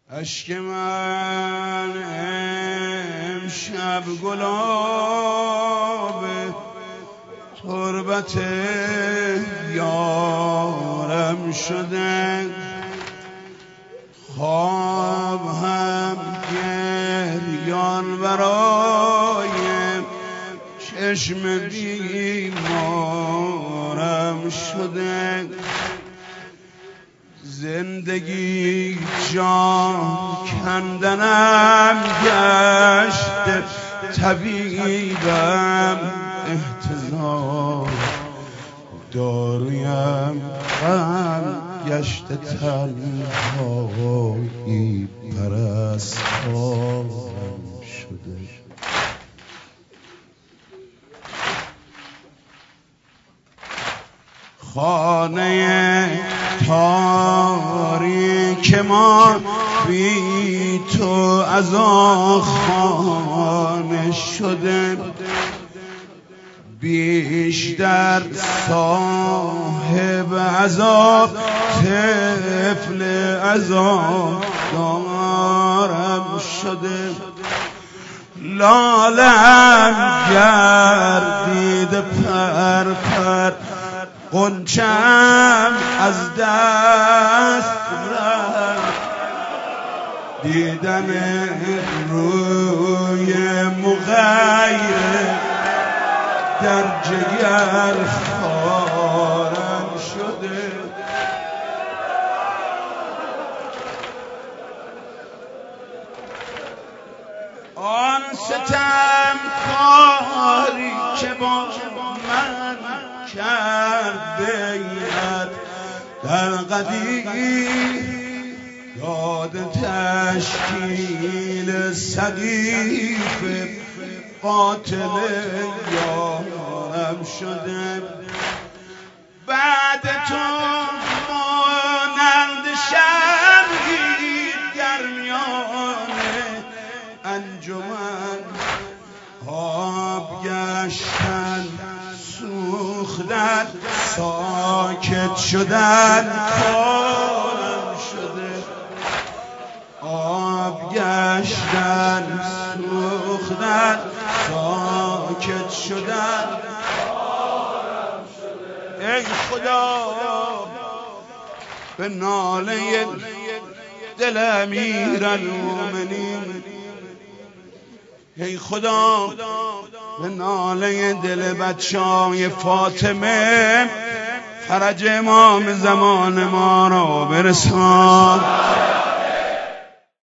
اشک من امشب گلاب تربت یارم شده، خواب هم گریان برای چشم بیمارم شده. زندگی جان کندنم گشته، طبیبم احتضار دارویم غم گشته، تنهایی پرستارم شده. خانه تاریک ما بی تو از خانه شده، بیشتر صاحب عذاب طفل عذاب دارم شده. لالم گردیده پر پر، غنچم از دست رفت، دیدن روی مغیر در جگر خارم شده. آن ستم کاری که با من کرد بیعت در قدیم، یاد تشکیل سقیف قاتل یارم شده. بعد تو مانند شمعی در میان انجمن، آب گشتن سوختن ساکت شدن کارم شده. آب گشتن سوختن ساکت شدن کارم شده. ای خدا به ناله دل امیرالمومنین، ای خدا به ناله دل بچه‌های فاطمه فرج امام زمان ما را برسان.